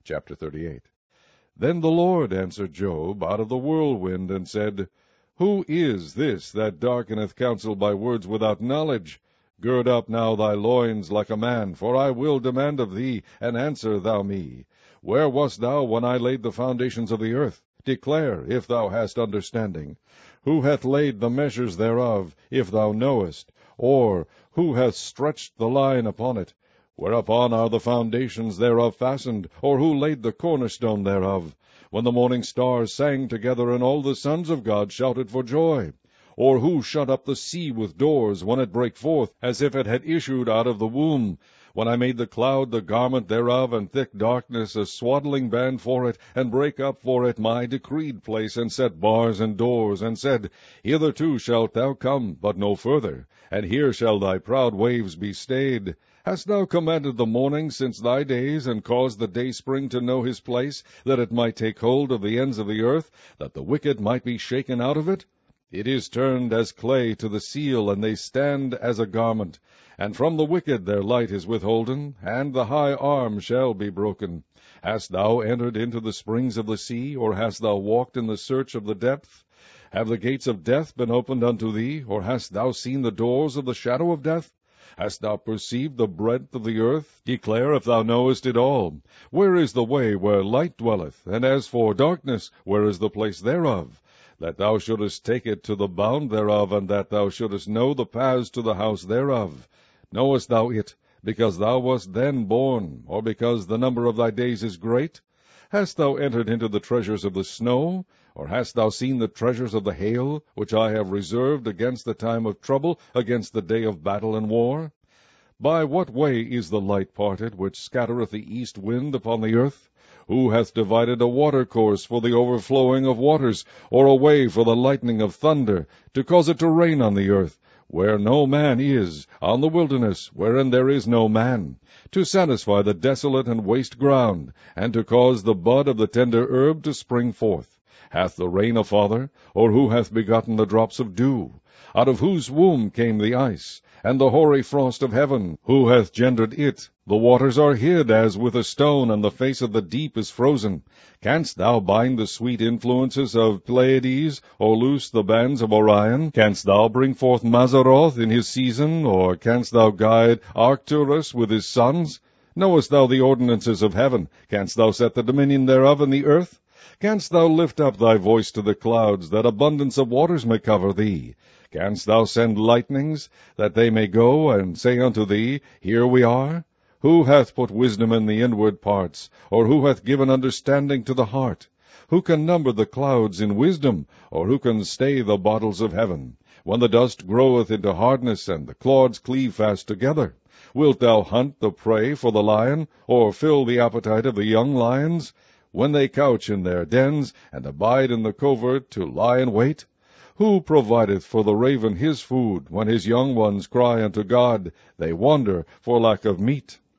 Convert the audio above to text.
Chapter 38. Then the Lord answered Job out of the whirlwind, and said, Who is this that darkeneth counsel by words without knowledge? Gird up now thy loins like a man, for I will demand of thee, and answer thou me. Where wast thou when I laid the foundations of the earth? Declare, if thou hast understanding. Who hath laid the measures thereof, if thou knowest? Or who hath stretched the line upon it? Whereupon are the foundations thereof fastened? Or who laid the cornerstone thereof? When the morning stars sang together, and all the sons of God shouted for joy? Or who shut up the sea with doors, when it brake forth, as if it had issued out of the womb? When I made the cloud the garment thereof, and thick darkness a swaddling band for it, and brake up for it my decreed place, and set bars and doors, and said, Hitherto shalt thou come, but no further, and here shall thy proud waves be stayed. Hast thou commanded the morning since thy days, and caused the dayspring to know his place, that it might take hold of the ends of the earth, that the wicked might be shaken out of it? It is turned as clay to the seal, and they stand as a garment. And from the wicked their light is withholden, and the high arm shall be broken. Hast thou entered into the springs of the sea, or hast thou walked in the search of the depth? Have the gates of death been opened unto thee, or hast thou seen the doors of the shadow of death? Hast thou perceived the breadth of the earth? Declare if thou knowest it all. Where is the way where light dwelleth? And as for darkness, where is the place thereof? That thou shouldest take it to the bound thereof, and that thou shouldest know the paths to the house thereof. Knowest thou it, because thou wast then born, or because the number of thy days is great? Hast thou entered into the treasures of the snow? Or hast thou seen the treasures of the hail, which I have reserved against the time of trouble, against the day of battle and war? By what way is the light parted, which scattereth the east wind upon the earth? Who hath divided a watercourse for the overflowing of waters, or a way for the lightning of thunder, to cause it to rain on the earth, where no man is, on the wilderness, wherein there is no man, to satisfy the desolate and waste ground, and to cause the bud of the tender herb to spring forth? Hath the rain a father, or who hath begotten the drops of dew? Out of whose womb came the ice, and the hoary frost of heaven? Who hath gendered it? The waters are hid as with a stone, and the face of the deep is frozen. Canst thou bind the sweet influences of Pleiades, or loose the bands of Orion? Canst thou bring forth Mazzaroth in his season, or canst thou guide Arcturus with his sons? Knowest thou the ordinances of heaven? Canst thou set the dominion thereof in the earth? Canst thou lift up thy voice to the clouds, that abundance of waters may cover thee? Canst thou send lightnings, that they may go and say unto thee, Here we are? Who hath put wisdom in the inward parts, or who hath given understanding to the heart? Who can number the clouds in wisdom, or who can stay the bottles of heaven? When the dust groweth into hardness, and the clods cleave fast together, wilt thou hunt the prey for the lion, or fill the appetite of the young lions? When they couch in their dens, and abide in the covert to lie in wait? Who provideth for the raven his food, when his young ones cry unto God? They wander for lack of meat.